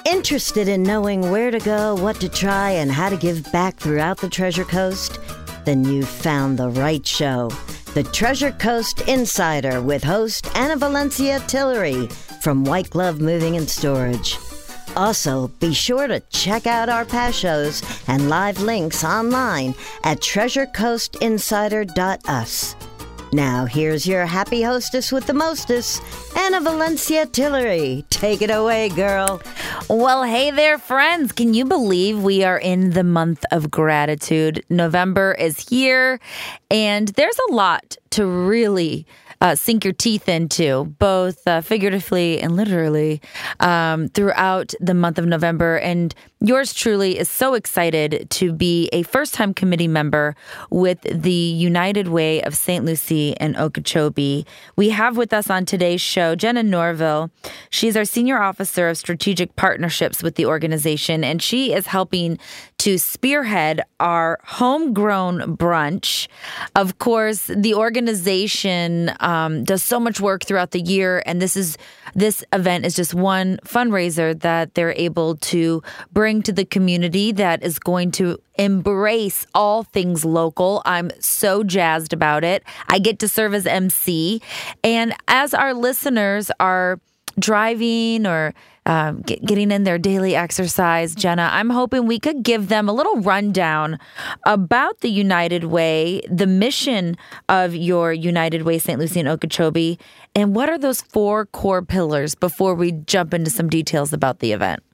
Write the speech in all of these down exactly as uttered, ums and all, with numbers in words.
Interested in knowing where to go, what to try, and how to give back throughout the Treasure Coast? Then you've found the right show. The Treasure Coast Insider with host Anna Valencia Tillery from White Glove Moving and Storage. Also, be sure to check out our past shows and live links online at treasure coast insider dot u s. Now, here's your happy hostess with the mostest, Anna Valencia Tillery. Take it away, girl. Well, hey there, friends. Can you believe we are in the month of gratitude? November is here, and there's a lot to really uh, sink your teeth into, both uh, figuratively and literally, um, throughout the month of November. And yours truly is so excited to be a first-time committee member with the United Way of Saint Lucie and Okeechobee. We have with us on today's show Jenna Norville. She's our Senior Officer of Strategic Partnerships with the organization, and she is helping to spearhead our homegrown brunch. Of course, the organization um, does so much work throughout the year, and this is this event is just one fundraiser that they're able to bring to the community that is going to embrace all things local. I'm so jazzed about it. I get to serve as M C. And as our listeners are driving or um, get, getting in their daily exercise, Jenna, I'm hoping we could give them a little rundown about the United Way, the mission of your United Way Saint Lucie and Okeechobee, and what are those four core pillars before we jump into some details about the event.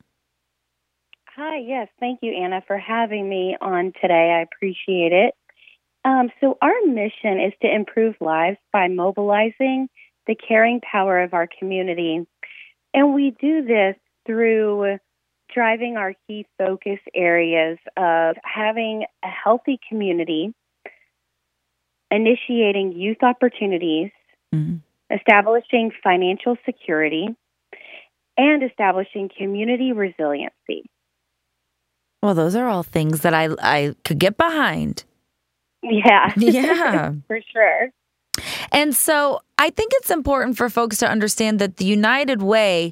Hi, yes. Thank you, Anna, for having me on today. I appreciate it. Um, so our mission is to improve lives by mobilizing the caring power of our community. And we do this through driving our key focus areas of having a healthy community, initiating youth opportunities, mm-hmm. establishing financial security, and establishing community resiliency. Well, those are all things that I I could get behind. Yeah. Yeah. For sure. And so I think it's important for folks to understand that the United Way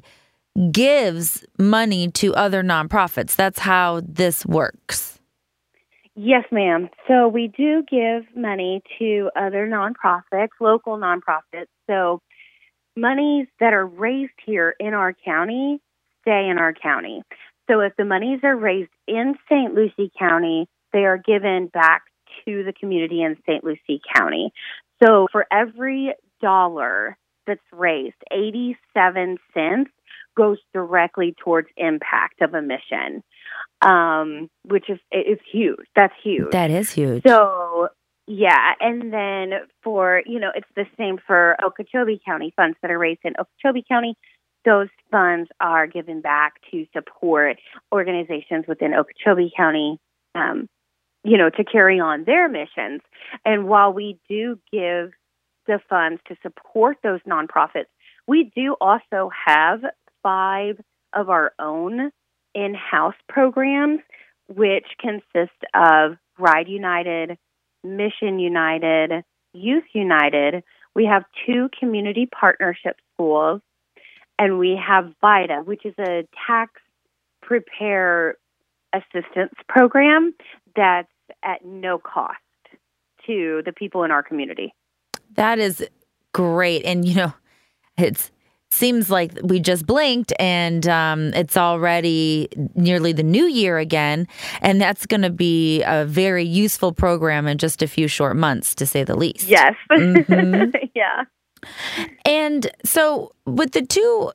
gives money to other nonprofits. That's how this works. Yes, ma'am. So we do give money to other nonprofits, local nonprofits. So monies that are raised here in our county stay in our county. So if the monies are raised in Saint Lucie County, they are given back to the community in Saint Lucie County. So for every dollar that's raised, eighty-seven cents goes directly towards impact of a mission, um, which is is huge. That's huge. That is huge. So, yeah. And then for, you know, it's the same for Okeechobee County, funds that are raised in Okeechobee County. Those funds are given back to support organizations within Okeechobee County, um, you know, to carry on their missions. And while we do give the funds to support those nonprofits, we do also have five of our own in-house programs, which consist of Ride United, Mission United, Youth United. We have two community partnership schools, and we have VITA, which is a tax prepare assistance program that's at no cost to the people in our community. That is great. And, you know, it seems like we just blinked and um, it's already nearly the new year again. And that's going to be a very useful program in just a few short months, to say the least. Yes. Mm-hmm. Yeah. And so with the two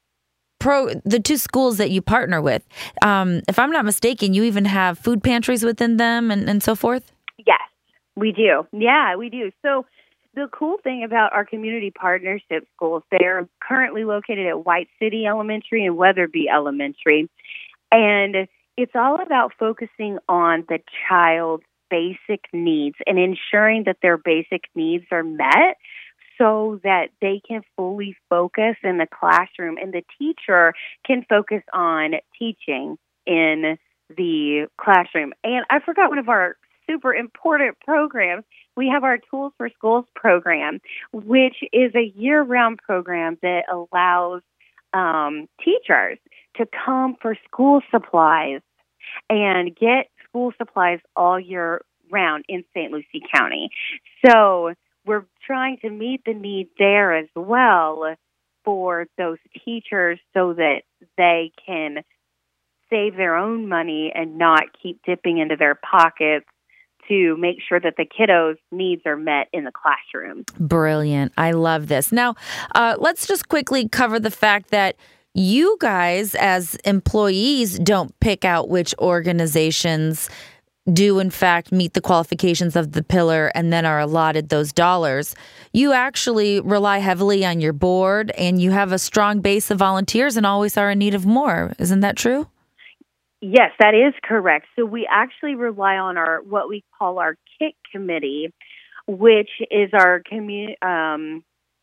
pro, the two schools that you partner with, um, if I'm not mistaken, you even have food pantries within them and, and so forth? Yes, we do. Yeah, we do. So the cool thing about our community partnership schools, they're currently located at White City Elementary and Weatherby Elementary. And it's all about focusing on the child's basic needs and ensuring that their basic needs are met so that they can fully focus in the classroom and the teacher can focus on teaching in the classroom. And I forgot one of our super important programs. We have our Tools for Schools program, which is a year-round program that allows um, teachers to come for school supplies and get school supplies all year round in Saint Lucie County. So we're trying to meet the need there as well for those teachers so that they can save their own money and not keep dipping into their pockets to make sure that the kiddos' needs are met in the classroom. Brilliant. I love this. Now, uh, let's just quickly cover the fact that you guys as employees don't pick out which organizations do in fact meet the qualifications of the pillar and then are allotted those dollars. You actually rely heavily on your board and you have a strong base of volunteers and always are in need of more. Isn't that true? Yes, that is correct. So we actually rely on our what we call our KIC committee, which is our community. Um,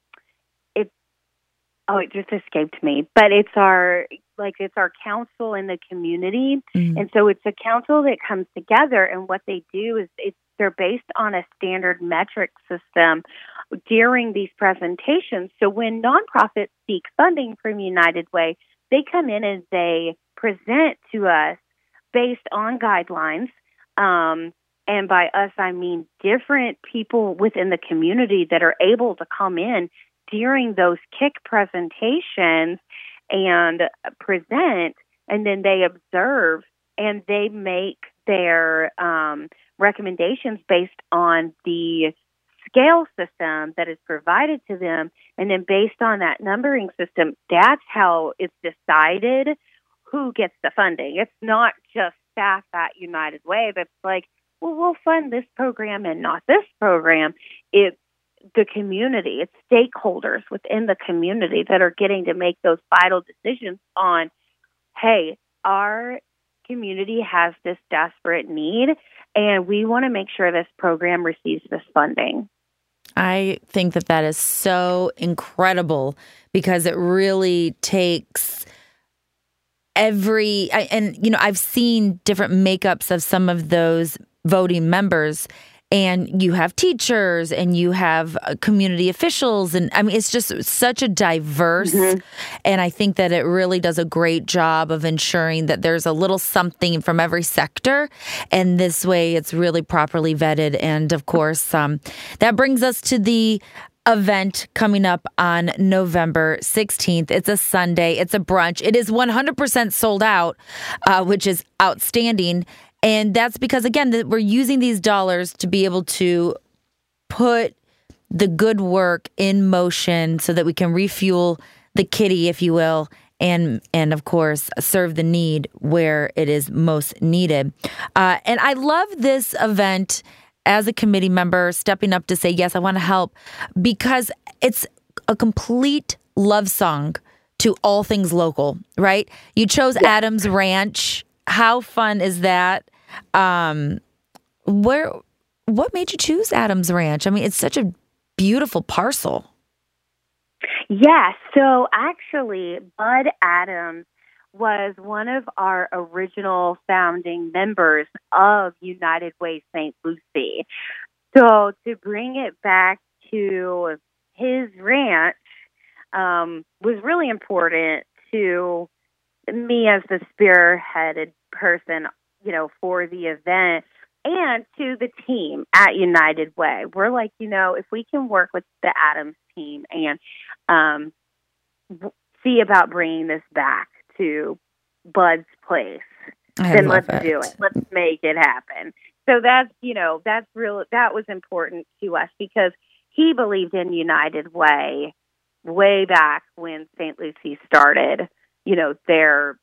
it oh, it just escaped me, but it's our like it's our council in the community, mm-hmm. and so it's a council that comes together. And what they do is it's they're based on a standard metric system during these presentations. So when nonprofits seek funding from United Way, they come in and they present to us based on guidelines. Um, and by us, I mean different people within the community that are able to come in during those KIC presentations and present, and then they observe and they make their um, recommendations based on the scale system that is provided to them. And then based on that numbering system, that's how it's decided who gets the funding. It's not just staff at United Way that's like, well, we'll fund this program and not this program. It's the community, it's stakeholders within the community that are getting to make those vital decisions on, hey, our community has this desperate need, and we want to make sure this program receives this funding. I think that that is so incredible because it really takes every, and, you know, I've seen different makeups of some of those voting members, and you have teachers and you have community officials. And I mean, it's just such a diverse, mm-hmm. and I think that it really does a great job of ensuring that there's a little something from every sector. And this way it's really properly vetted. And of course, um, that brings us to the event coming up on November sixteenth. It's a Sunday. It's a brunch. It is one hundred percent sold out, uh, which is outstanding. And that's because, again, that we're using these dollars to be able to put the good work in motion so that we can refuel the kitty, if you will, and, and of course, serve the need where it is most needed. Uh, and I love this event as a committee member, stepping up to say, yes, I want to help, because it's a complete love song to all things local, right? You chose yeah. Adams Ranch. How fun is that? Um, where, what made you choose Adams Ranch? I mean, it's such a beautiful parcel. Yeah. So actually, Bud Adams was one of our original founding members of United Way Saint Lucie. So to bring it back to his ranch um, was really important to me as the spearheaded person, you know, for the event, and to the team at United Way. We're like, you know, if we can work with the Adams team and um, w- see about bringing this back to Bud's place, I then let's it. do it. Let's make it happen. So that's, you know, that's real. That was important to us because he believed in United Way way back when Saint Lucie started, you know, their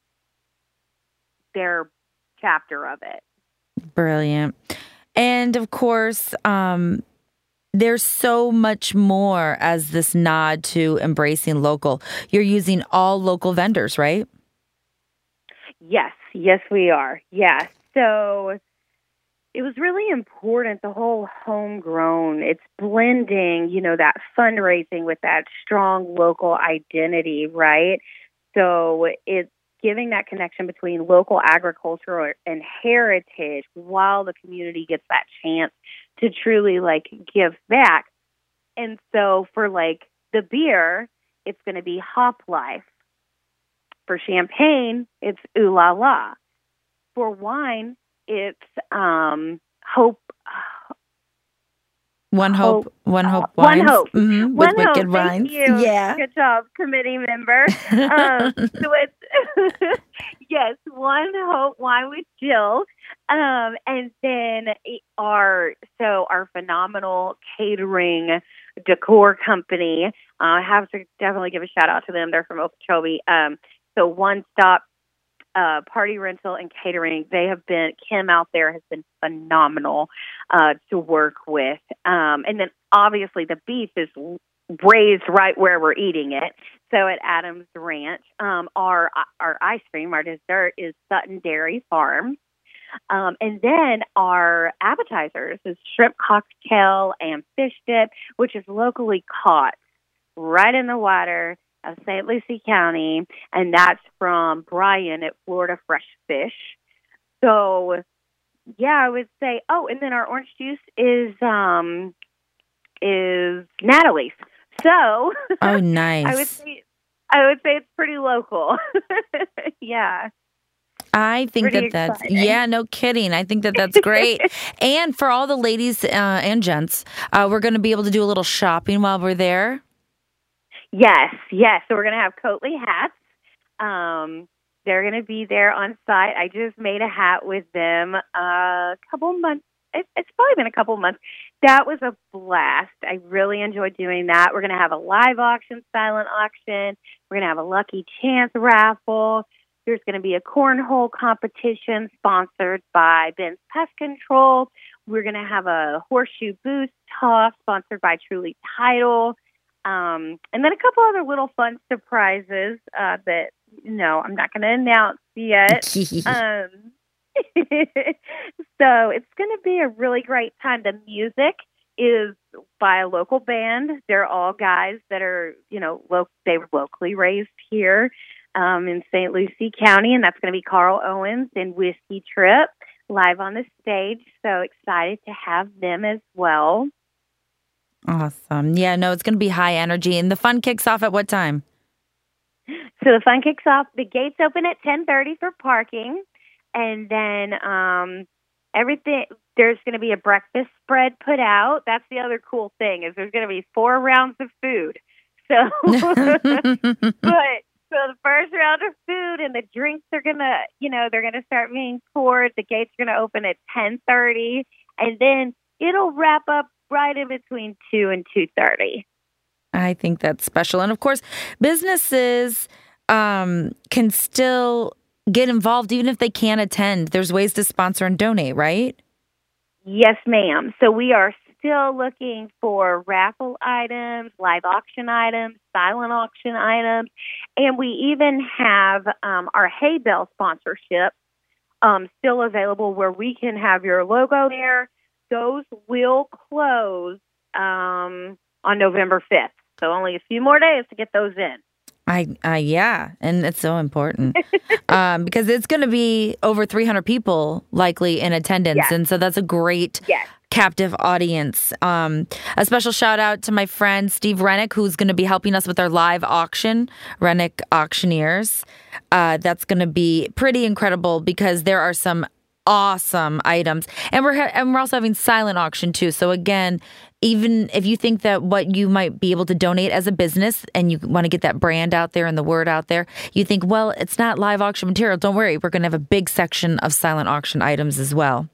their chapter of it. Brilliant. And of course, um, there's so much more as this nod to embracing local. You're using all local vendors, right? Yes. Yes, we are. Yes. So it was really important, the whole homegrown. It's blending, you know, that fundraising with that strong local identity, right? So it's giving that connection between local agriculture and heritage while the community gets that chance to truly, like, give back. And so for, like, the beer, it's going to be Hop Life. for champagne, it's Ooh La La. For wine, it's um, Hope. One Hope, Hope One Hope uh, Wines. One Hope. Mm-hmm, One with Hope. Wicked Thank Wines. you. Yeah. Good job, committee member. um, so it's, yes, One Hope Wine with Jill. Um, and then our, so our phenomenal catering decor company, uh, I have to definitely give a shout out to them. They're from Okeechobee. Um, so One Stop Uh, party rental and catering. They have been, Kim out there has been phenomenal uh, to work with. Um, and then obviously the beef is raised right where we're eating it. So at Adams Ranch, um, our our ice cream, our dessert is Sutton Dairy Farm. Um, and then our appetizers is shrimp cocktail and fish dip, which is locally caught right in the water of Saint Lucie County, and that's from Brian at Florida Fresh Fish. So, yeah, I would say. Oh, and then our orange juice is um is Natalie's. So, oh, nice. I would say I would say it's pretty local. Yeah. I think Pretty that that's, exciting. yeah, no kidding. I think that that's great. And for all the ladies uh, and gents, uh, we're going to be able to do a little shopping while we're there. Yes, yes. So we're going to have Coatley hats. Um, they're going to be there on site. I just made a hat with them a couple months. It, it's probably been a couple months. That was a blast. I really enjoyed doing that. We're going to have a live auction, silent auction. We're going to have a lucky chance raffle. There's going to be a cornhole competition sponsored by Ben's Pest Control. We're going to have a horseshoe boost toss sponsored by Truly Title. Um, and then a couple other little fun surprises uh, that, you know, I'm not going to announce yet. um, so it's going to be a really great time. The music is by a local band. They're all guys that are, you know, lo- they were locally raised here um, in Saint Lucie County, and that's going to be Carl Owens and Whiskey Trip live on the stage. So excited to have them as well. Awesome. Yeah, no, it's going to be high energy. And the fun kicks off at what time? So the fun kicks off, the gates open at ten thirty for parking. And then um, everything, there's going to be a breakfast spread put out. That's the other cool thing is there's going to be four rounds of food. So, but, so the first round of food and the drinks are going to, you know, they're going to start being poured. The gates are going to open at ten thirty. And then it'll wrap up right in between two and two thirty. I think that's special. And of course, businesses um, can still get involved even if they can't attend. There's ways to sponsor and donate, right? Yes, ma'am. So we are still looking for raffle items, live auction items, silent auction items, and we even have um, our Hay Bell sponsorship um, still available where we can have your logo there. Those will close um, on November fifth. So only a few more days to get those in. I, uh, yeah, and it's so important um, because it's going to be over three hundred people likely in attendance. Yes. And so that's a great Yes. captive audience. Um, a special shout out to my friend Steve Rennick, who's going to be helping us with our live auction, Rennick Auctioneers. Uh, that's going to be pretty incredible because there are some awesome items, and we're ha- and we're also having silent auction too. So again, even if you think that what you might be able to donate as a business and you want to get that brand out there and the word out there, you think, well, it's not live auction material. Don't worry, we're going to have a big section of silent auction items as well.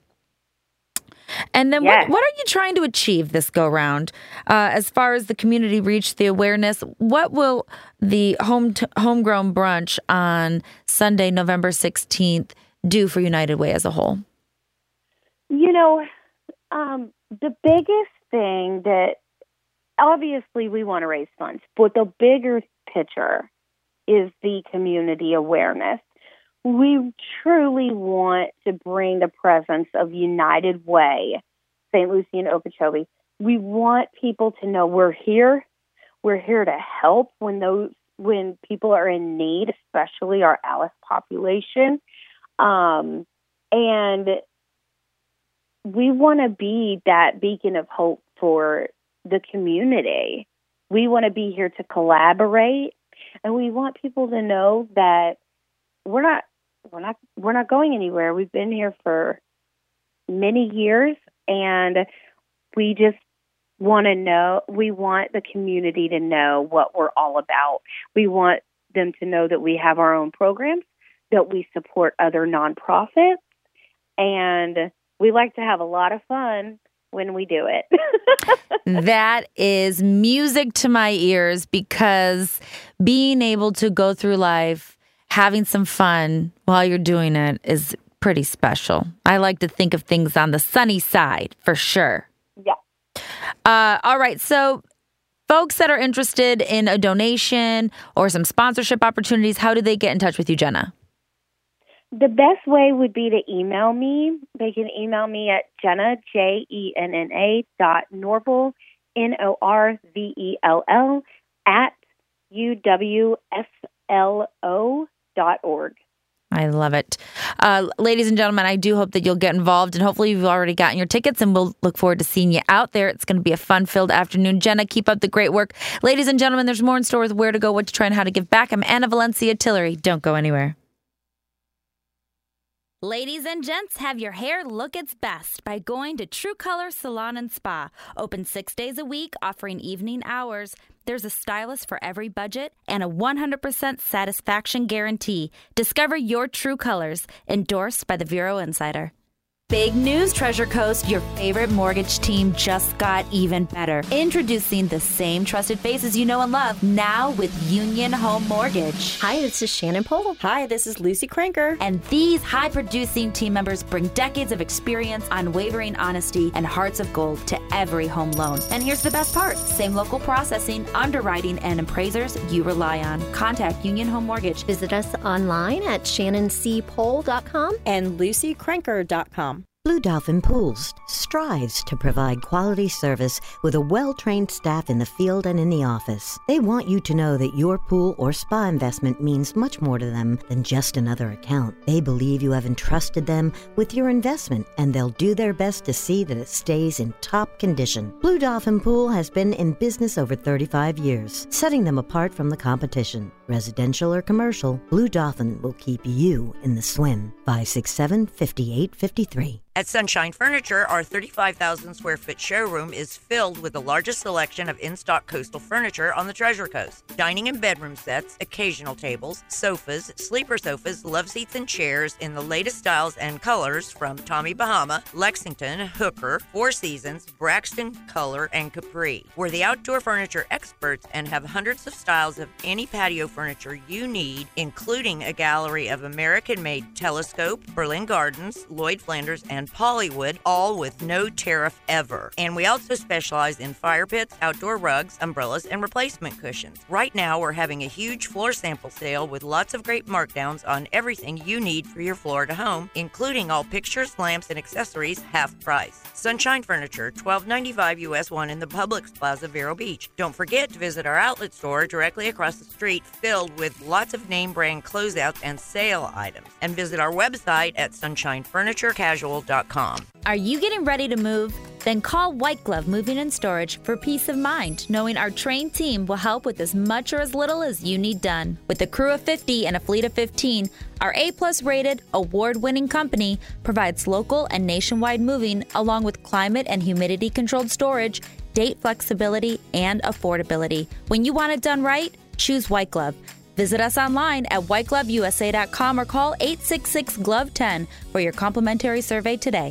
And then Yes. what, what are you trying to achieve this go round? Uh, as far as the community reach, the awareness, what will the home t- homegrown brunch on Sunday, November sixteenth do for United Way as a whole? You know, um, the biggest thing that obviously we want to raise funds, but the bigger picture is the community awareness. We truly want to bring the presence of United Way, Saint Lucie and Okeechobee. We want people to know we're here. We're here to help when those when people are in need, especially our Alice population. Um, and we want to be that beacon of hope for the community. We want to be here to collaborate, and we want people to know that we're not we're not we're not going anywhere. We've been here for many years, and we just want to know. We want the community to know what we're all about. We want them to know that we have our own programs, that we support other nonprofits, and we like to have a lot of fun when we do it. That is music to my ears, because being able to go through life having some fun while you're doing it is pretty special. I like to think of things on the sunny side, for sure. Yeah. Uh, all right. So folks that are interested in a donation or some sponsorship opportunities, how do they get in touch with you, Jenna? The best way would be to email me. They can email me at Jenna, J E N N A dot Norvell, N O R V E L L, at U W S L O dot org. I love it. Uh, ladies and gentlemen, I do hope that you'll get involved, and hopefully you've already gotten your tickets, and we'll look forward to seeing you out there. It's going to be a fun-filled afternoon. Jenna, keep up the great work. Ladies and gentlemen, there's more in store with Where to Go, What to Try, and How to Give Back. I'm Anna Valencia Tillery. Don't go anywhere. Ladies and gents, have your hair look its best by going to True Color Salon and Spa. Open six days a week, offering evening hours. There's a stylist for every budget and a one hundred percent satisfaction guarantee. Discover your true colors. Endorsed by the Vero Insider. Big news, Treasure Coast. Your favorite mortgage team just got even better. Introducing the same trusted faces you know and love, now with Union Home Mortgage. Hi, this is Shannon Pohl. Hi, this is Lucy Cranker. And these high-producing team members bring decades of experience, unwavering honesty, and hearts of gold to every home loan. And here's the best part. Same local processing, underwriting, and appraisers you rely on. Contact Union Home Mortgage. Visit us online at shannon c pohl dot com and lucy cranker dot com. Blue Dolphin Pools strives to provide quality service with a well-trained staff in the field and in the office. They want you to know that your pool or spa investment means much more to them than just another account. They believe you have entrusted them with your investment, and they'll do their best to see that it stays in top condition. Blue Dolphin Pool has been in business over thirty-five years, setting them apart from the competition. Residential or commercial, Blue Dolphin will keep you in the swim. five six seven, five eight five three. At Sunshine Furniture, our thirty-five thousand square foot showroom is filled with the largest selection of in-stock coastal furniture on the Treasure Coast. Dining and bedroom sets, occasional tables, sofas, sleeper sofas, love seats, and chairs in the latest styles and colors from Tommy Bahama, Lexington, Hooker, Four Seasons, Braxton, Color, and Capri. We're the outdoor furniture experts and have hundreds of styles of any patio furniture you need, including a gallery of American-made Telescope, Berlin Gardens, Lloyd Flanders, and Pollywood, all with no tariff ever. And we also specialize in fire pits, outdoor rugs, umbrellas, and replacement cushions. Right now, we're having a huge floor sample sale with lots of great markdowns on everything you need for your Florida home, including all pictures, lamps, and accessories half price. Sunshine Furniture, twelve ninety-five U S one in the Publix Plaza, Vero Beach. Don't forget to visit our outlet store directly across the street, filled with lots of name brand closeouts and sale items. And visit our website at sunshine furniture casual dot com. Are you getting ready to move? Then call White Glove Moving and Storage for peace of mind, knowing our trained team will help with as much or as little as you need done. With a crew of fifty and a fleet of fifteen, our A-plus rated, award-winning company provides local and nationwide moving along with climate and humidity-controlled storage, date flexibility, and affordability. When you want it done right, choose White Glove. Visit us online at white glove u s a dot com or call eight six six, glove ten for your complimentary survey today.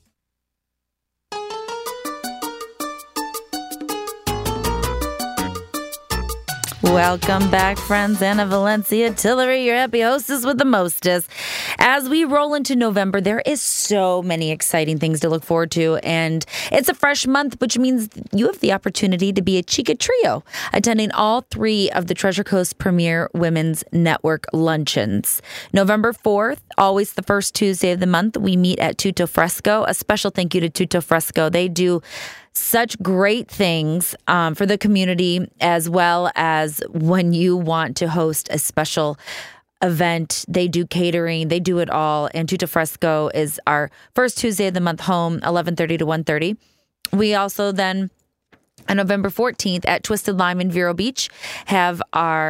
Welcome back, friends. Anna Valencia Tillery, your happy hostess with the mostest. As we roll into November, there is so many exciting things to look forward to, and it's a fresh month, which means you have the opportunity to be a Chica Trio, attending all three of the Treasure Coast Premier Women's Network luncheons. November fourth, always the first Tuesday of the month, we meet at Tutto Fresco. A special thank you to Tutto Fresco. They do such great things um, for the community, as well as when you want to host a special event. They do catering. They do it all. And Tutto Fresco is our first Tuesday of the month home, eleven thirty to one thirty. We also then, on November fourteenth at Twisted Lime in Vero Beach, have our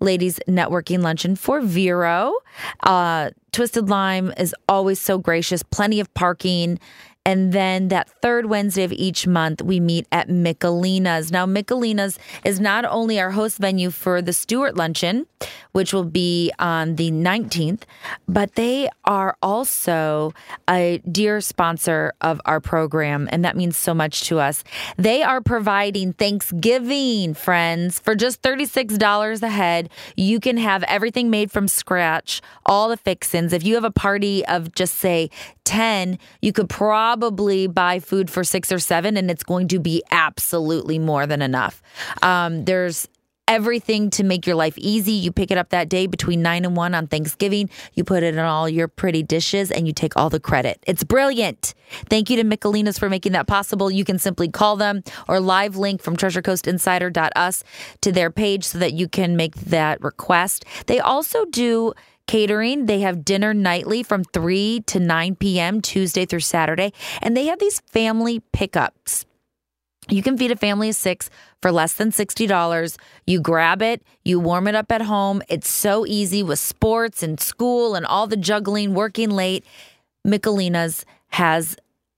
ladies networking luncheon for Vero. Uh, Twisted Lime is always so gracious, plenty of parking. And then that third Wednesday of each month, we meet at Michelina's. Now, Michelina's is not only our host venue for the Stewart Luncheon, which will be on the nineteenth, but they are also a dear sponsor of our program, and that means so much to us. They are providing Thanksgiving, friends, for just thirty-six dollars a head. You can have everything made from scratch, all the fixins. If you have a party of just, say, ten, you could probably buy food for six or seven, and it's going to be absolutely more than enough. Um, there's everything to make your life easy. You pick it up that day between nine and one on Thanksgiving. You put it in all your pretty dishes and you take all the credit. It's brilliant. Thank you to Michelina's for making that possible. You can simply call them or live link from treasure coast insider dot u s to their page so that you can make that request. They also do catering. They have dinner nightly from three to nine p.m. Tuesday through Saturday. And they have these family pickups. You can feed a family of six for less than sixty dollars. You grab it, you warm it up at home. It's so easy with sports and school and all the juggling, working late. Michelina's has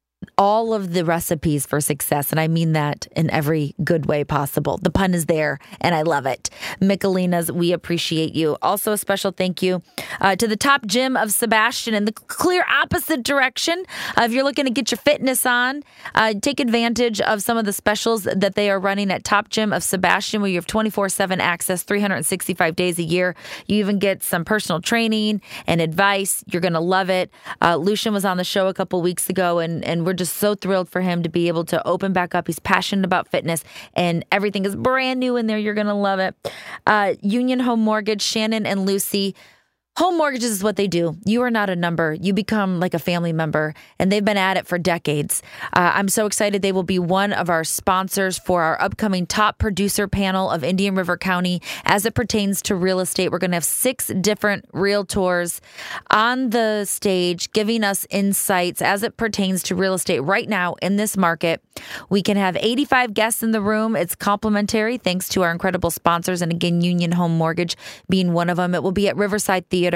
all of the recipes for success, and I mean that in every good way possible. The pun is there, and I love it. Michelina's, we appreciate you. Also, a special thank you uh, to the Top Gym of Sebastian in the clear opposite direction. Uh, if you're looking to get your fitness on, uh, take advantage of some of the specials that they are running at Top Gym of Sebastian, where you have twenty-four seven access, three hundred sixty-five days a year. You even get some personal training and advice. You're going to love it. Uh, Lucian was on the show a couple weeks ago, and, and we're just so thrilled for him to be able to open back up. He's passionate about fitness, and everything is brand new in there. You're going to love it. Uh, Union Home Mortgage, Shannon and Lucy. Home mortgages is what they do. You are not a number. You become like a family member, and they've been at it for decades. Uh, I'm so excited. They will be one of our sponsors for our upcoming top producer panel of Indian River County as it pertains to real estate. We're going to have six different realtors on the stage giving us insights as it pertains to real estate right now in this market. We can have eighty-five guests in the room. It's complimentary thanks to our incredible sponsors, and again, Union Home Mortgage being one of them. It will be at Riverside Theater.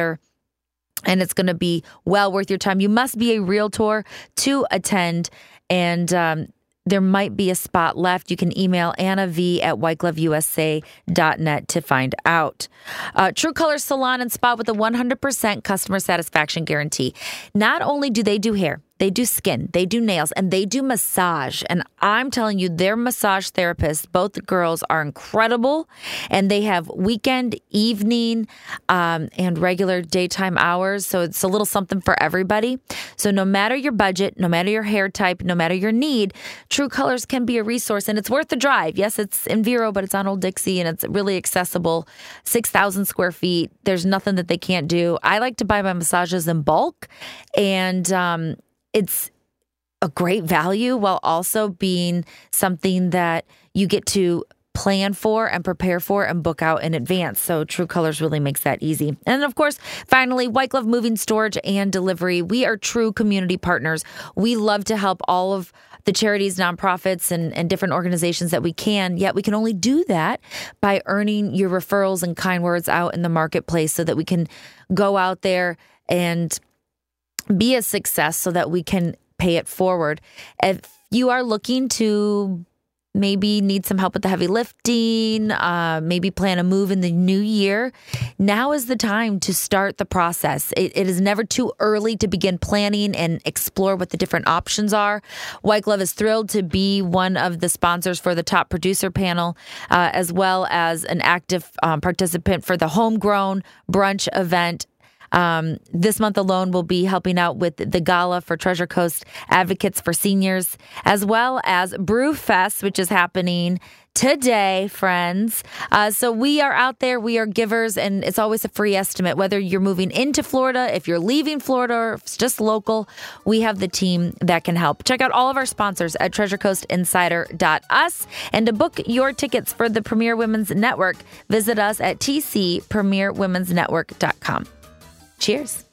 And it's going to be well worth your time. You must be a realtor to attend, and um, there might be a spot left. You can email Anna V at white glove U S A dot net to find out. Uh, True Colors Salon and Spa with a one hundred percent customer satisfaction guarantee. Not only do they do hair, they do skin, they do nails, and they do massage. And I'm telling you, their massage therapists, both the girls, are incredible. And they have weekend, evening, um, and regular daytime hours. So it's a little something for everybody. So no matter your budget, no matter your hair type, no matter your need, True Colors can be a resource. And it's worth the drive. Yes, it's in Vero, but it's on Old Dixie, and it's really accessible. six thousand square feet. There's nothing that they can't do. I like to buy my massages in bulk. And, um, it's a great value while also being something that you get to plan for and prepare for and book out in advance. So True Colors really makes that easy. And of course, finally, White Glove Moving, Storage, and Delivery. We are true community partners. We love to help all of the charities, nonprofits, and, and different organizations that we can, yet we can only do that by earning your referrals and kind words out in the marketplace so that we can go out there and be a success so that we can pay it forward. If you are looking to maybe need some help with the heavy lifting, uh, maybe plan a move in the new year, now is the time to start the process. It, it is never too early to begin planning and explore what the different options are. White Glove is thrilled to be one of the sponsors for the top producer panel, uh, as well as an active um, participant for the homegrown brunch event. Um, this month alone, we'll be helping out with the gala for Treasure Coast Advocates for Seniors, as well as Brew Fest, which is happening today, friends. Uh, so we are out there. We are givers, and it's always a free estimate. Whether you're moving into Florida, if you're leaving Florida, or if it's just local, we have the team that can help. Check out all of our sponsors at treasure coast insider dot u s. And to book your tickets for the Premier Women's Network, visit us at t c premier women's network dot com. Cheers.